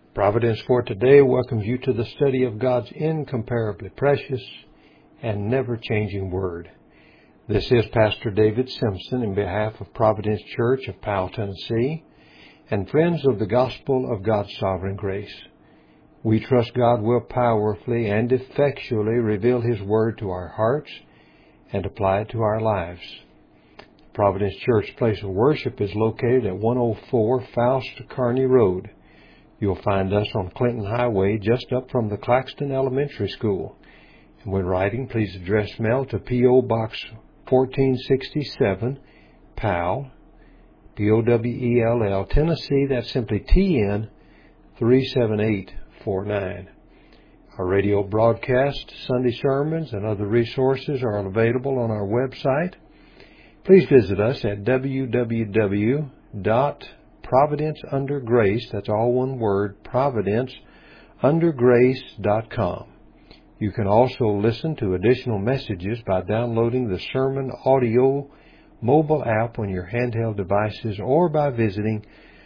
Providence for Today welcomes you to the study of God's incomparably precious and never-changing Word. This is Pastor David Simpson in behalf of Providence Church of Powell, Tennessee, and friends of the Gospel of God's Sovereign Grace. We trust God will powerfully and effectually reveal His Word to our hearts and apply it to our lives. Providence Church place of worship is located at 104 Faust Kearney Road. You'll find us on Clinton Highway just up from the Claxton Elementary School. And when writing, please address mail to P.O. Box 1467, Powell, Powell, Tennessee. That's simply TN 37849. Our radio broadcast, Sunday sermons, and other resources are available on our website. Please visit us at www.providenceundergrace, that's all one word, providenceundergrace.com. You can also listen to additional messages by downloading the Sermon Audio mobile app on your handheld devices or by visiting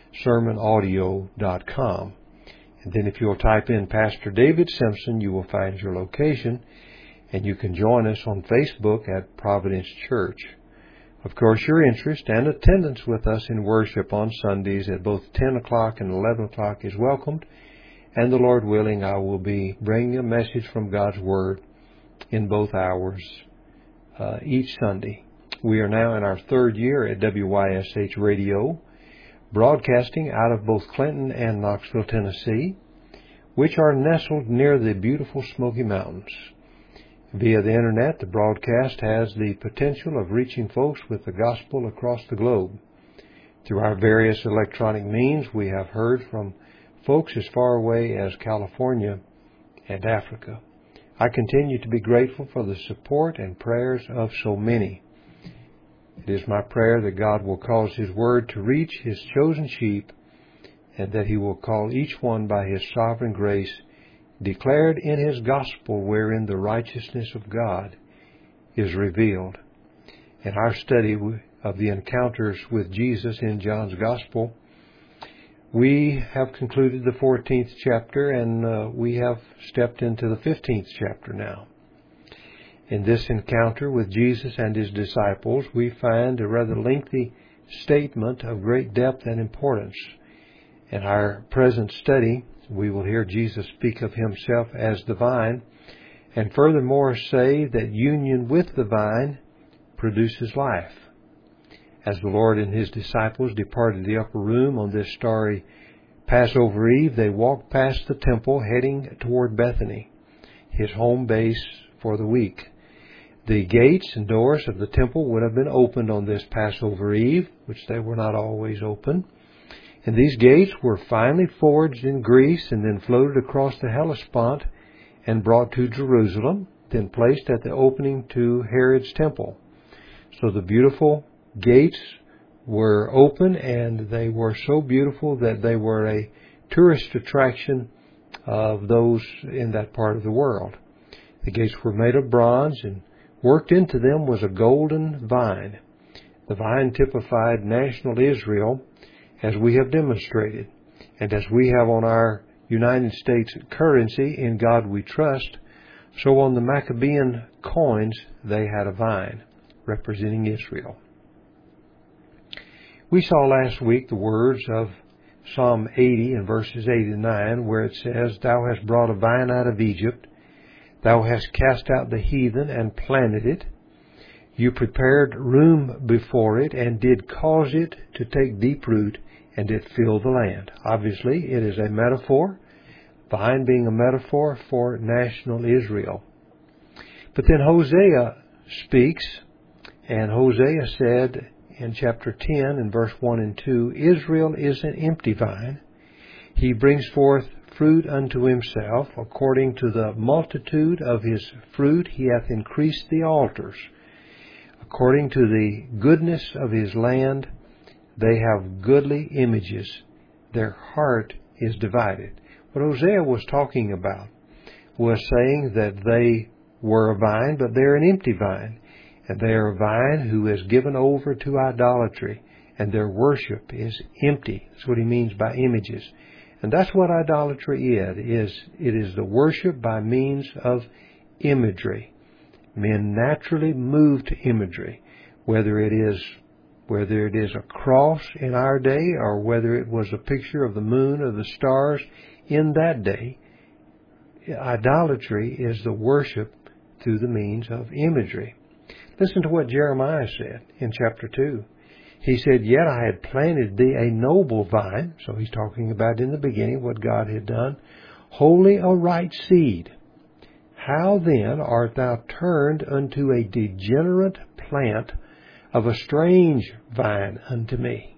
sermonaudio.com. And then if you'll type in Pastor David Simpson, you will find your location, and you can join us on Facebook at Providence Church. Of course, your interest and attendance with us in worship on Sundays at both 10 o'clock and 11 o'clock is welcomed, and the Lord willing, I will be bringing a message from God's Word in both hours each Sunday. We are now in our third year at WYSH Radio, broadcasting out of both Clinton and Knoxville, Tennessee, which are nestled near the beautiful Smoky Mountains. Via the Internet, the broadcast has the potential of reaching folks with the gospel across the globe. Through our various electronic means, we have heard from folks as far away as California and Africa. I continue to be grateful for the support and prayers of so many. It is my prayer that God will cause His Word to reach His chosen sheep, and that He will call each one by His sovereign grace, declared in His gospel, wherein the righteousness of God is revealed. In our study of the encounters with Jesus in John's gospel, we have concluded the 14th chapter, and we have stepped into the 15th chapter now. In this encounter with Jesus and His disciples, we find a rather lengthy statement of great depth and importance. In our present study, we will hear Jesus speak of Himself as the vine, and furthermore say that union with the vine produces life. As the Lord and His disciples departed the upper room on this starry Passover Eve, they walked past the temple heading toward Bethany, His home base for the week. The gates and doors of the temple would have been opened on this Passover Eve, which they were not always open. And these gates were finally forged in Greece and then floated across the Hellespont and brought to Jerusalem, then placed at the opening to Herod's temple. So the beautiful gates were open, and they were so beautiful that they were a tourist attraction of those in that part of the world. The gates were made of bronze, and worked into them was a golden vine. The vine typified national Israel, as we have demonstrated, and as we have on our United States currency, In God We Trust, so on the Maccabean coins they had a vine representing Israel. We saw last week the words of Psalm 80 in verses 8 and 9, where it says, "Thou hast brought a vine out of Egypt, thou hast cast out the heathen and planted it. You prepared room before it, and did cause it to take deep root, and it filled the land." Obviously, it is a metaphor, vine being a metaphor for national Israel. But then Hosea speaks, and Hosea said in chapter 10, in verse 1 and 2, "Israel is an empty vine. He brings forth fruit unto himself. According to the multitude of his fruit he hath increased the altars. According to the goodness of his land, they have goodly images. Their heart is divided." What Hosea was talking about was saying that they were a vine, but they're an empty vine. And they are a vine who is given over to idolatry, and their worship is empty. That's what he means by images. And that's what idolatry is. It is the worship by means of imagery. Men naturally move to imagery, whether it is a cross in our day or whether it was a picture of the moon or the stars in that day. Idolatry is the worship through the means of imagery. Listen to what Jeremiah said in chapter 2. He said, "Yet I had planted thee a noble vine," so he's talking about in the beginning what God had done, "wholly a right seed. How then art thou turned unto a degenerate plant of a strange vine unto me?"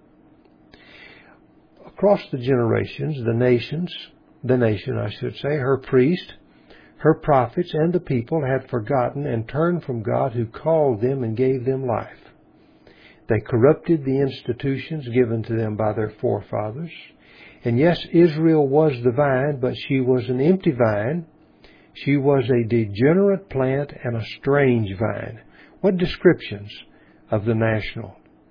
Across the generations, the nation, her priest, her prophets, and the people had forgotten and turned from God who called them and gave them life. They corrupted the institutions given to them by their forefathers. And yes, Israel was the vine, but she was an empty vine. She was a degenerate plant and a strange vine. What descriptions of the national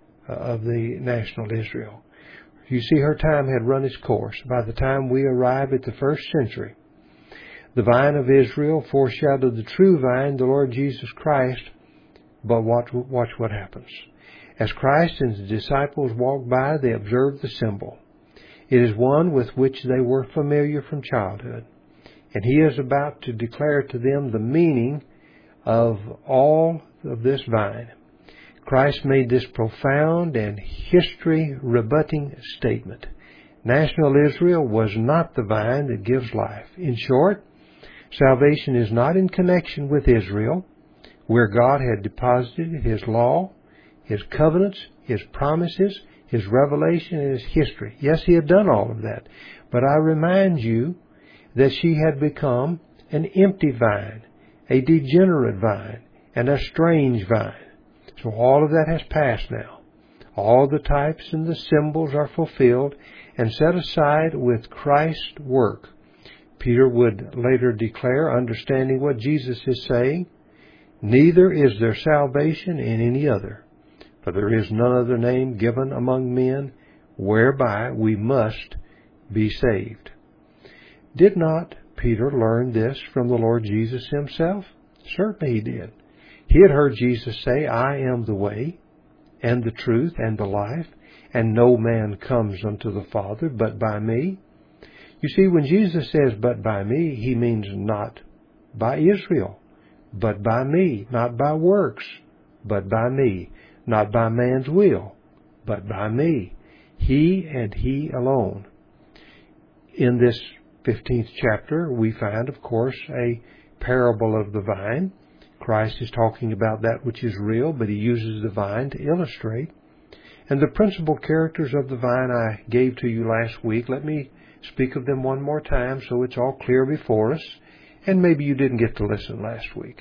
Israel. You see, her time had run its course. By the time we arrive at the first century, the vine of Israel foreshadowed the true vine, the Lord Jesus Christ. But watch what happens. As Christ and the disciples walked by, they observed the symbol. It is one with which they were familiar from childhood. And he is about to declare to them the meaning of all of this vine. Christ made this profound and history-rebutting statement. National Israel was not the vine that gives life. In short, salvation is not in connection with Israel, where God had deposited His law, His covenants, His promises, His revelation, and His history. Yes, He had done all of that. But I remind you that she had become an empty vine, a degenerate vine, and a strange vine. So all of that has passed now. All the types and the symbols are fulfilled and set aside with Christ's work. Peter would later declare, understanding what Jesus is saying, "Neither is there salvation in any other, for there is none other name given among men whereby we must be saved." Did not Peter learn this from the Lord Jesus Himself? Certainly he did. He had heard Jesus say, "I am the way, and the truth, and the life, and no man comes unto the Father but by me." You see, when Jesus says, "but by me," He means not by Israel, but by me, not by works, but by me, not by man's will, but by me. He and He alone. In this 15th chapter, we find, of course, a parable of the vine. Christ is talking about that which is real, but He uses the vine to illustrate. And the principal characters of the vine I gave to you last week, let me speak of them one more time so it's all clear before us. And maybe you didn't get to listen last week.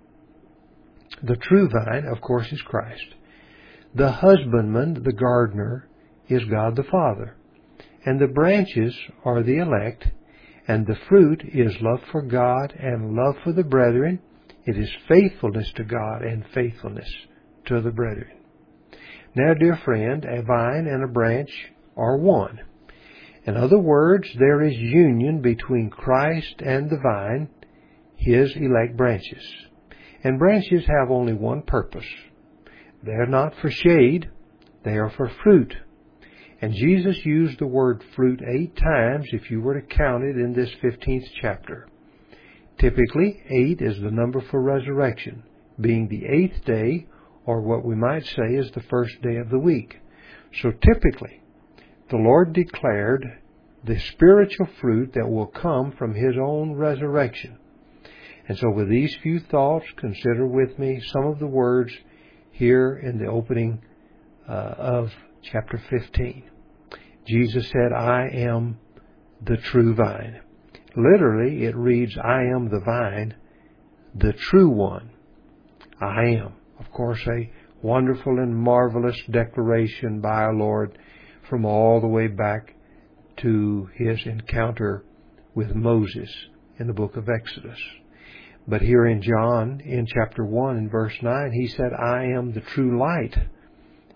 The true vine, of course, is Christ. The husbandman, the gardener, is God the Father. And the branches are the elect. And the fruit is love for God and love for the brethren. It is faithfulness to God and faithfulness to the brethren. Now, dear friend, a vine and a branch are one. In other words, there is union between Christ and the vine, His elect branches. And branches have only one purpose. They are not for shade, they are for fruit. And Jesus used the word fruit 8 times if you were to count it in this 15th chapter. Typically, 8 is the number for resurrection, being the 8th day, or what we might say is the first day of the week. So typically, the Lord declared the spiritual fruit that will come from His own resurrection. And so with these few thoughts, consider with me some of the words here in the opening of chapter 15. Jesus said, "I am the true vine." Literally, it reads, "I am the vine, the true one." I am. Of course, a wonderful and marvelous declaration by our Lord from all the way back to His encounter with Moses in the book of Exodus. But here in John, in chapter 1 and verse 9, He said, "I am the true light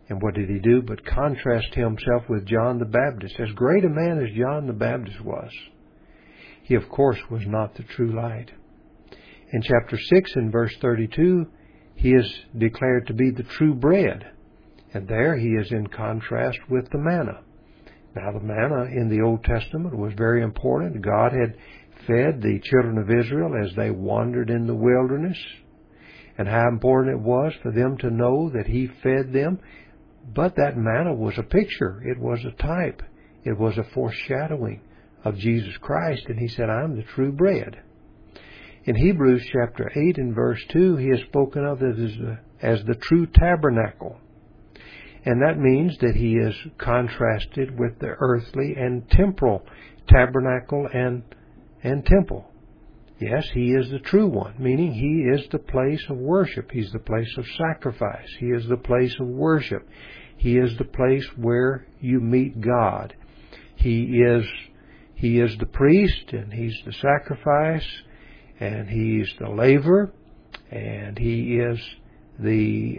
And what did he do but contrast himself with John the Baptist? As great a man as John the Baptist was, he of course was not the true light. In chapter 6 and verse 32, he is declared to be the true bread. And there he is in contrast with the manna. Now the manna in the Old Testament was very important. God had fed the children of Israel as they wandered in the wilderness, and how important it was for them to know that he fed them. But that manna was a picture. It was a type. It was a foreshadowing of Jesus Christ. And he said, I'm the true bread. In Hebrews chapter 8 and verse 2, he is spoken of as the true tabernacle. And that means that he is contrasted with the earthly and temporal tabernacle and temple. Yes, he is the true one, meaning he is the place of worship. He's the place of sacrifice. He is the place of worship. He is the place where you meet God. He is the priest, and he's the sacrifice, and he's the laver, and he is the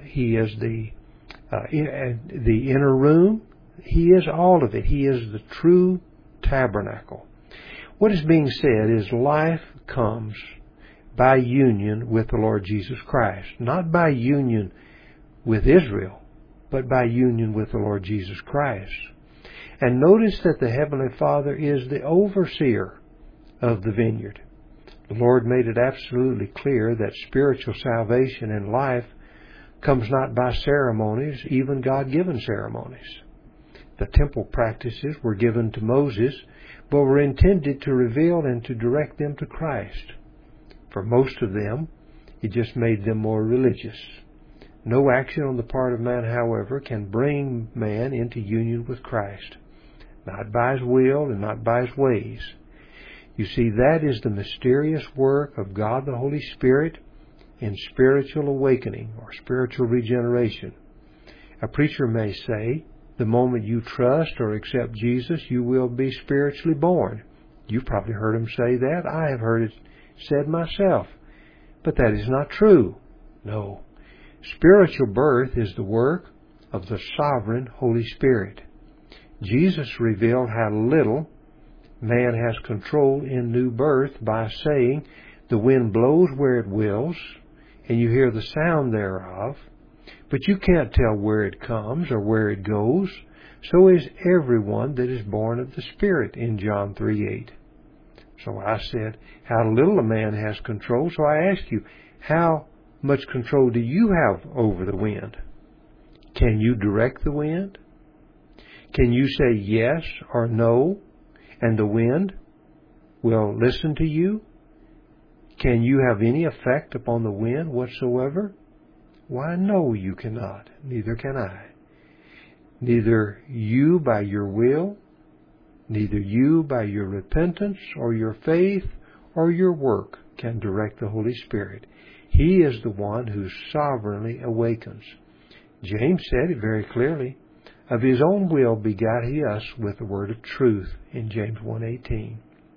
inner room. He is all of it. He is the true tabernacle. What is being said is life comes by union with the Lord Jesus Christ. Not by union with Israel, but by union with the Lord Jesus Christ. And notice that the Heavenly Father is the overseer of the vineyard. The Lord made it absolutely clear that spiritual salvation in life comes not by ceremonies, even God-given ceremonies. The temple practices were given to Moses, but were intended to reveal and to direct them to Christ. For most of them, it just made them more religious. No action on the part of man, however, can bring man into union with Christ. Not by his will and not by his ways. You see, that is the mysterious work of God the Holy Spirit in spiritual awakening or spiritual regeneration. A preacher may say, the moment you trust or accept Jesus, you will be spiritually born. You've probably heard him say that. I have heard it said myself. But that is not true. No. Spiritual birth is the work of the sovereign Holy Spirit. Jesus revealed how little man has control in new birth by saying, the wind blows where it wills, and you hear the sound thereof, but you can't tell where it comes or where it goes. So is everyone that is born of the Spirit, in John 3:8. So I said, how little a man has control. So I ask you, how much control do you have over the wind? Can you direct the wind? Can you say yes or no, and the wind will listen to you? Can you have any effect upon the wind whatsoever? Why, no, you cannot. Neither can I. Neither you by your will, neither you by your repentance or your faith or your work can direct the Holy Spirit. He is the one who sovereignly awakens. James said it very clearly. Of his own will begat he us with the word of truth, in James 1:18.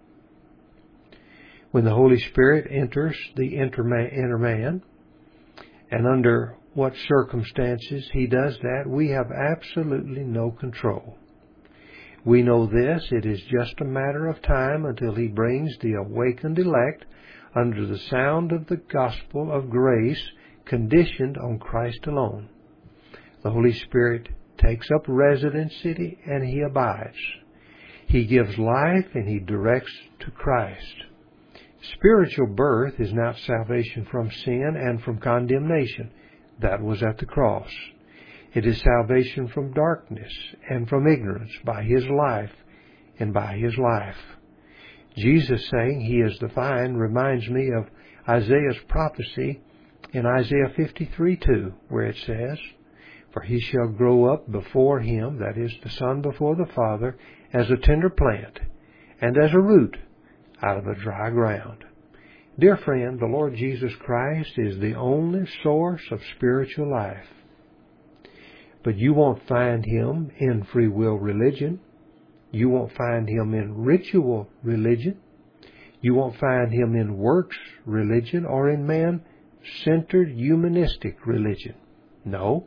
When the Holy Spirit enters the inner man, and under what circumstances he does that, we have absolutely no control. We know this, it is just a matter of time until he brings the awakened elect under the sound of the gospel of grace, conditioned on Christ alone. The Holy Spirit takes up residency and he abides. He gives life and he directs to Christ. Spiritual birth is not salvation from sin and from condemnation. That was at the cross. It is salvation from darkness and from ignorance by his life and by his life. Jesus saying he is the vine reminds me of Isaiah's prophecy in Isaiah 53:2, where it says, for he shall grow up before him, that is, the Son before the Father, as a tender plant, and as a root out of a dry ground. Dear friend, the Lord Jesus Christ is the only source of spiritual life. But you won't find him in free will religion. You won't find him in ritual religion. You won't find him in works religion or in man-centered humanistic religion. No,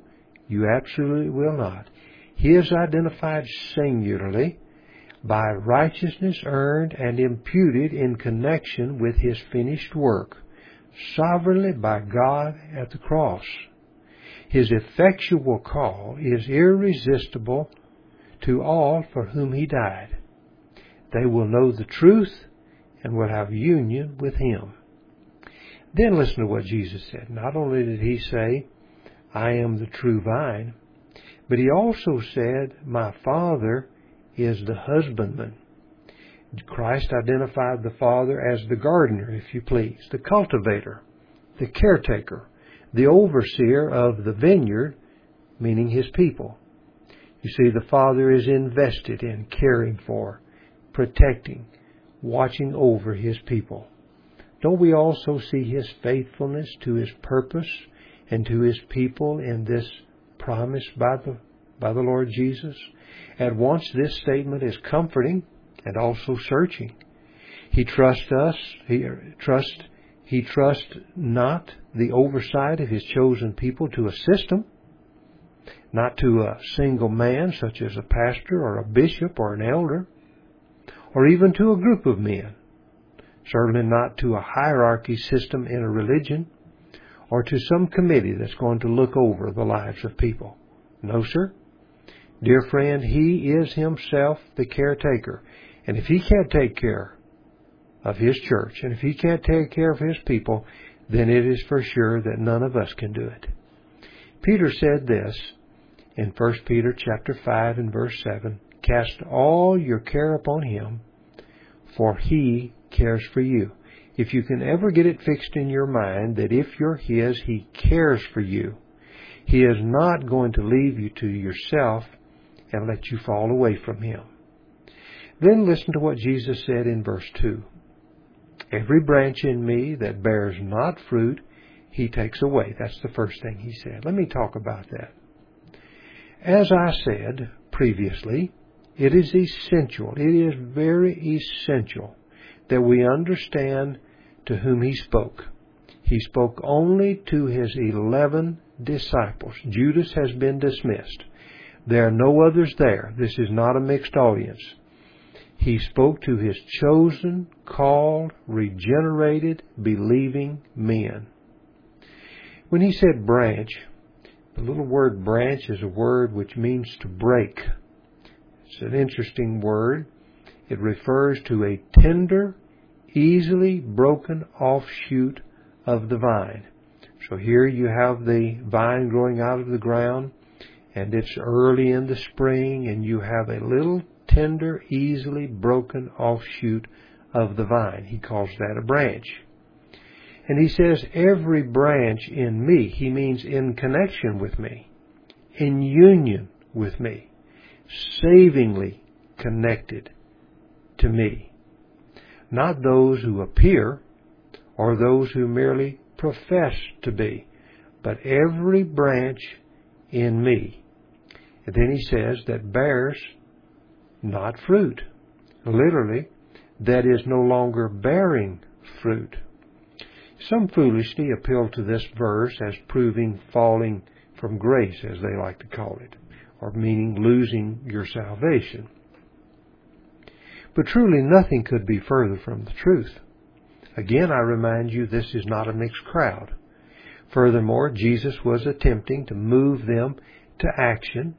You absolutely will not. He is identified singularly by righteousness earned and imputed in connection with His finished work, sovereignly by God at the cross. His effectual call is irresistible to all for whom He died. They will know the truth and will have union with Him. Then listen to what Jesus said. Not only did He say, I am the true vine, but He also said, my Father is the husbandman. Christ identified the Father as the gardener, if you please, the cultivator, the caretaker, the overseer of the vineyard, meaning His people. You see, the Father is invested in caring for, protecting, watching over His people. Don't we also see His faithfulness to His purpose and to His people in this promise by the Lord Jesus? At once this statement is comforting and also searching. He trusts us. He trusts not the oversight of His chosen people to assist them, not to a single man such as a pastor or a bishop or an elder, or even to a group of men. Certainly not to a hierarchy system in a religion, or to some committee that's going to look over the lives of people. No, sir. Dear friend, He is Himself the caretaker. And if He can't take care of His church, and if He can't take care of His people, then it is for sure that none of us can do it. Peter said this in 1 Peter chapter 5 and verse 7, cast all your care upon Him, for He cares for you. If you can ever get it fixed in your mind that if you're His, He cares for you. He is not going to leave you to yourself and let you fall away from Him. Then listen to what Jesus said in verse 2. Every branch in me that bears not fruit, He takes away. That's the first thing He said. Let me talk about that. As I said previously, it is essential, it is very essential that we understand to whom He spoke. He spoke only to His 11 disciples. Judas has been dismissed. There are no others there. This is not a mixed audience. He spoke to His chosen, called, regenerated, believing men. When He said branch, the little word branch is a word which means to break. It's an interesting word. It refers to a tender, easily broken offshoot of the vine. So here you have the vine growing out of the ground, and it's early in the spring, and you have a little tender, easily broken offshoot of the vine. He calls that a branch. And He says, every branch in me, He means in connection with me, in union with me, savingly connected to me. Not those who appear or those who merely profess to be, but every branch in me. And then He says that bears not fruit. Literally, that is no longer bearing fruit. Some foolishly appeal to this verse as proving falling from grace, as they like to call it, or meaning losing your salvation. But truly nothing could be further from the truth. Again, I remind you, this is not a mixed crowd. Furthermore, Jesus was attempting to move them to action.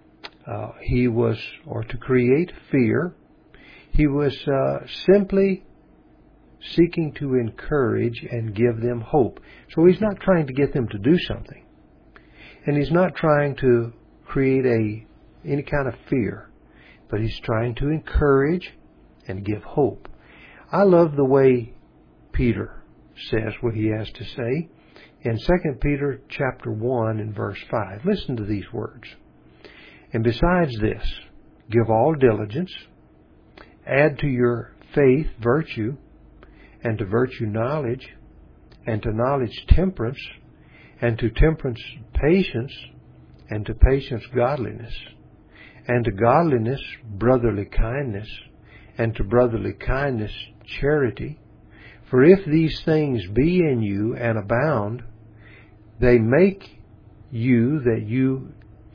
To create fear. He was simply seeking to encourage and give them hope. So He's not trying to get them to do something. And He's not trying to create any kind of fear. But He's trying to encourage and give hope. I love the way Peter says what he has to say in 2 Peter chapter 1 and verse 5. Listen to these words. And besides this, give all diligence, add to your faith virtue, and to virtue knowledge, and to knowledge temperance, and to temperance patience, and to patience godliness, and to godliness brotherly kindness, and to brotherly kindness charity. For if these things be in you and abound, they make you that you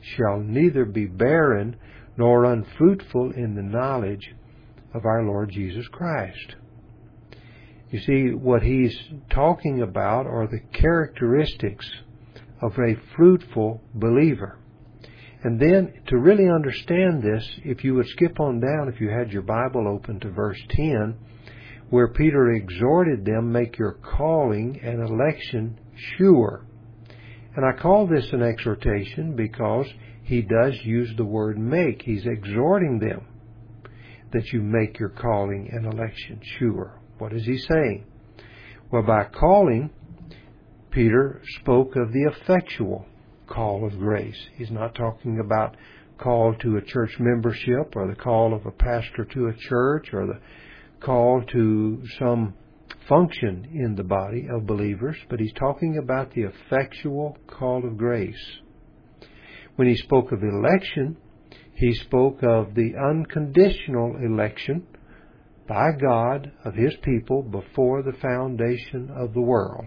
shall neither be barren nor unfruitful in the knowledge of our Lord Jesus Christ. You see, what he's talking about are the characteristics of a fruitful believer. And then, to really understand this, if you would skip on down, if you had your Bible open to verse 10, where Peter exhorted them, make your calling and election sure. And I call this an exhortation because he does use the word make. He's exhorting them that you make your calling and election sure. What is he saying? Well, by calling, Peter spoke of the effectual call of grace. He's not talking about call to a church membership or the call of a pastor to a church or the call to some function in the body of believers, but he's talking about the effectual call of grace. When he spoke of election, he spoke of the unconditional election by God of His people before the foundation of the world.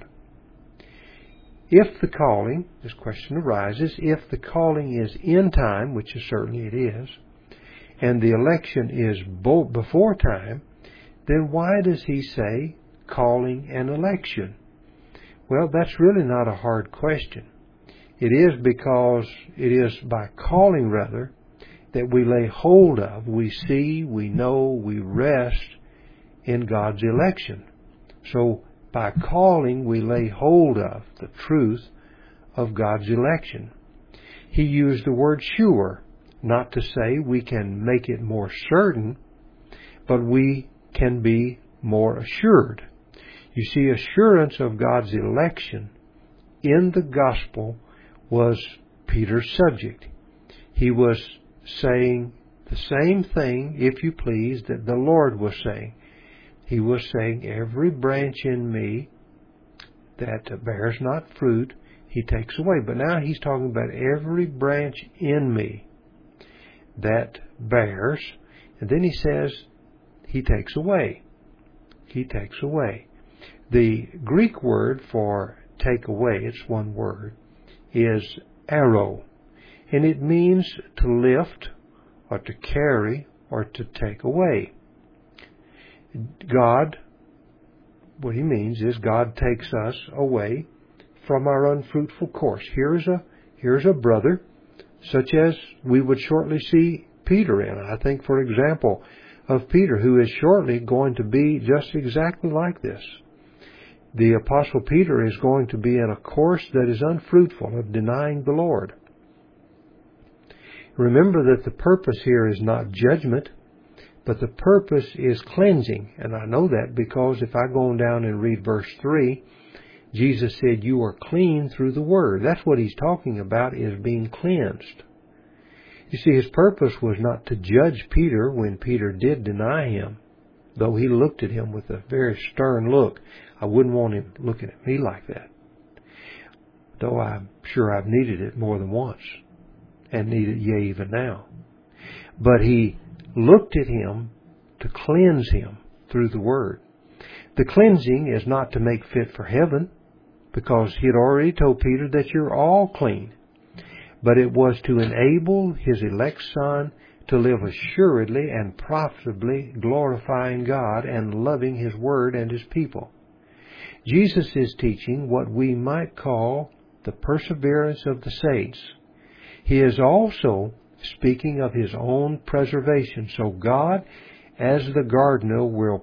If the calling, this question arises, if the calling is in time, which is certainly it is, and the election is before time, then why does he say calling and election? Well, that's really not a hard question. It is because it is by calling, rather, that we lay hold of, we see, we know, we rest in God's election. So, by calling, we lay hold of the truth of God's election. He used the word sure, not to say we can make it more certain, but we can be more assured. You see, assurance of God's election in the gospel was Peter's subject. He was saying the same thing, if you please, that the Lord was saying. He was saying, every branch in me that bears not fruit, He takes away. But now He's talking about every branch in me that bears. And then He says, He takes away. He takes away. The Greek word for take away, it's one word, is arrow. And it means to lift or to carry or to take away. God, what He means is God takes us away from our unfruitful course. Here's a brother, such as we would shortly see Peter in. I think, for example, of Peter, who is shortly going to be just exactly like this. The Apostle Peter is going to be in a course that is unfruitful, of denying the Lord. Remember that the purpose here is not judgment, but the purpose is cleansing. And I know that because if I go on down and read verse 3, Jesus said, you are clean through the Word. That's what He's talking about, is being cleansed. You see, His purpose was not to judge Peter when Peter did deny Him, though He looked at him with a very stern look. I wouldn't want Him looking at me like that, though I'm sure I've needed it more than once, and need it yea even now. But He looked at him to cleanse him through the Word. The cleansing is not to make fit for heaven, because He had already told Peter that you're all clean. But it was to enable His elect Son to live assuredly and profitably, glorifying God and loving His Word and His people. Jesus is teaching what we might call the perseverance of the saints. He is also speaking of His own preservation. So God, as the gardener, will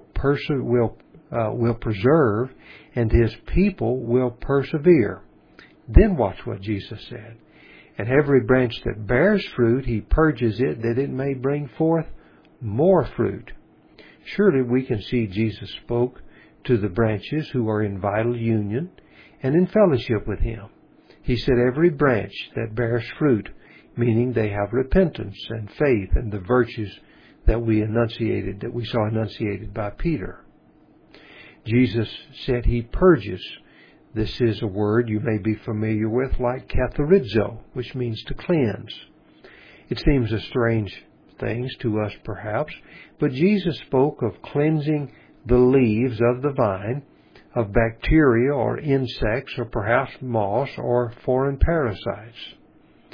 preserve, and His people will persevere. Then watch what Jesus said. And every branch that bears fruit, He purges it, that it may bring forth more fruit. Surely we can see Jesus spoke to the branches who are in vital union and in fellowship with Him. He said every branch that bears fruit, meaning they have repentance and faith and the virtues that we saw enunciated by Peter. Jesus said He purges. This is a word you may be familiar with, like katharizo, which means to cleanse. It seems a strange thing to us, perhaps, but Jesus spoke of cleansing the leaves of the vine of bacteria or insects or perhaps moss or foreign parasites.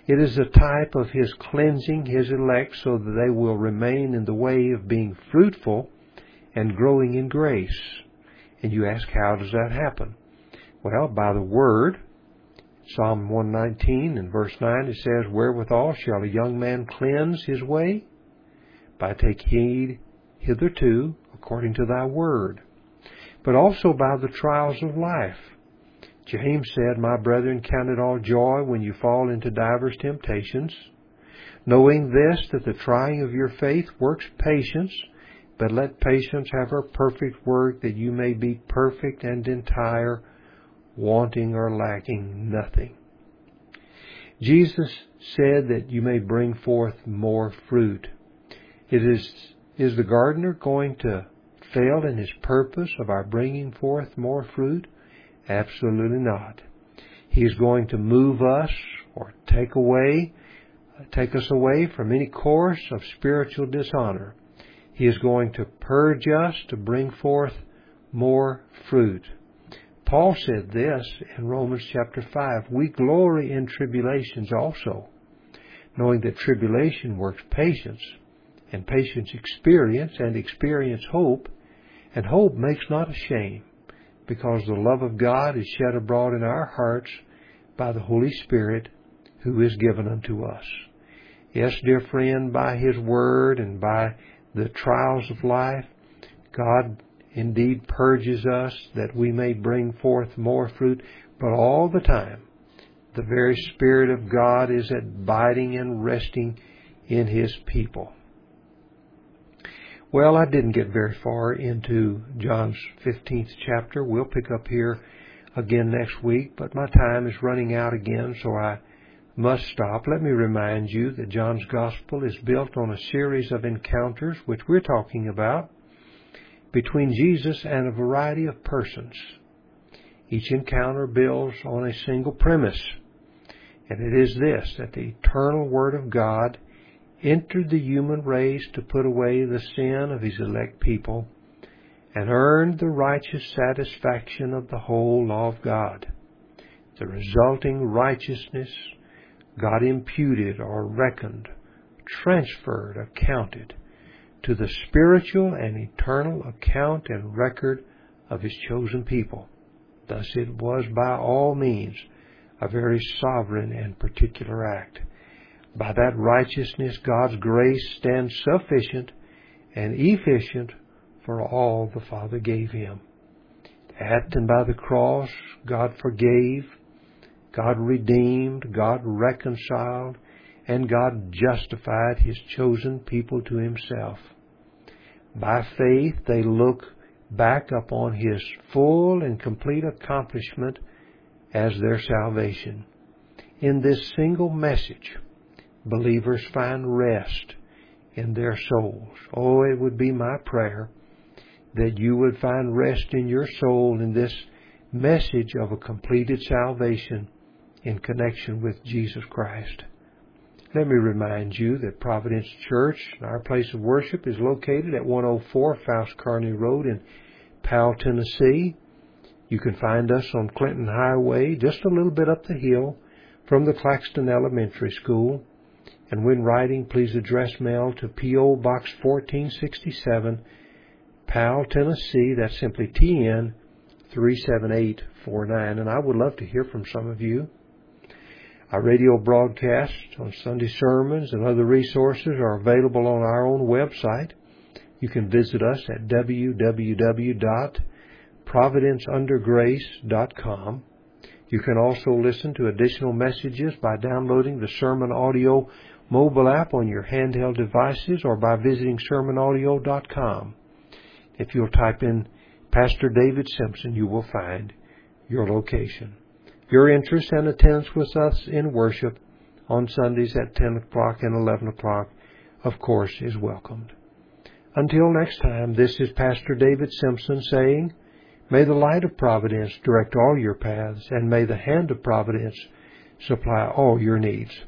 It is a type of His cleansing His elect so that they will remain in the way of being fruitful and growing in grace. And you ask, how does that happen? Well, by the Word. Psalm 119 and verse 9, it says, Wherewithal shall a young man cleanse his way? By take heed hitherto, according to thy word. But also by the trials of life. James said, My brethren, count it all joy when you fall into divers temptations, knowing this, that the trying of your faith works patience, but let patience have her perfect work, that you may be perfect and entire, wanting or lacking nothing. Jesus said that you may bring forth more fruit. Is the gardener going to fail in his purpose of our bringing forth more fruit? Absolutely not. He is going to move us or take us away from any course of spiritual dishonor. He is going to purge us to bring forth more fruit. Paul said this in Romans chapter 5, We glory in tribulations also, knowing that tribulation works patience, and patience experience, and experience hope, and hope makes not ashamed, because the love of God is shed abroad in our hearts by the Holy Spirit who is given unto us. Yes, dear friend, by His Word and by the trials of life, God indeed purges us that we may bring forth more fruit, but all the time, the very Spirit of God is abiding and resting in His people. Well, I didn't get very far into John's 15th chapter. We'll pick up here again next week, but my time is running out again, so I must stop. Let me remind you that John's Gospel is built on a series of encounters, which we're talking about, between Jesus and a variety of persons. Each encounter builds on a single premise, and it is this, that the eternal Word of God entered the human race to put away the sin of His elect people and earned the righteous satisfaction of the whole law of God. The resulting righteousness God imputed or reckoned, transferred, accounted to the spiritual and eternal account and record of His chosen people. Thus it was by all means a very sovereign and particular act. By that righteousness, God's grace stands sufficient and efficient for all the Father gave Him. At and by the cross, God forgave, God redeemed, God reconciled, and God justified His chosen people to Himself. By faith, they look back upon His full and complete accomplishment as their salvation. In this single message, believers find rest in their souls. Oh, it would be my prayer that you would find rest in your soul in this message of a completed salvation in connection with Jesus Christ. Let me remind you that Providence Church, our place of worship, is located at 104 Faust Kearney Road in Powell, Tennessee. You can find us on Clinton Highway, just a little bit up the hill from the Claxton Elementary School. And when writing, please address mail to P.O. Box 1467, Powell, Tennessee. That's simply TN 37849. And I would love to hear from some of you. Our radio broadcasts on Sunday sermons and other resources are available on our own website. You can visit us at www.providenceundergrace.com. You can also listen to additional messages by downloading the Sermon Audio mobile app on your handheld devices or by visiting sermonaudio.com. If you'll type in Pastor David Simpson, you will find your location. Your interest and attendance with us in worship on Sundays at 10 o'clock and 11 o'clock, of course, is welcomed. Until next time, this is Pastor David Simpson saying, may the light of providence direct all your paths, and may the hand of providence supply all your needs.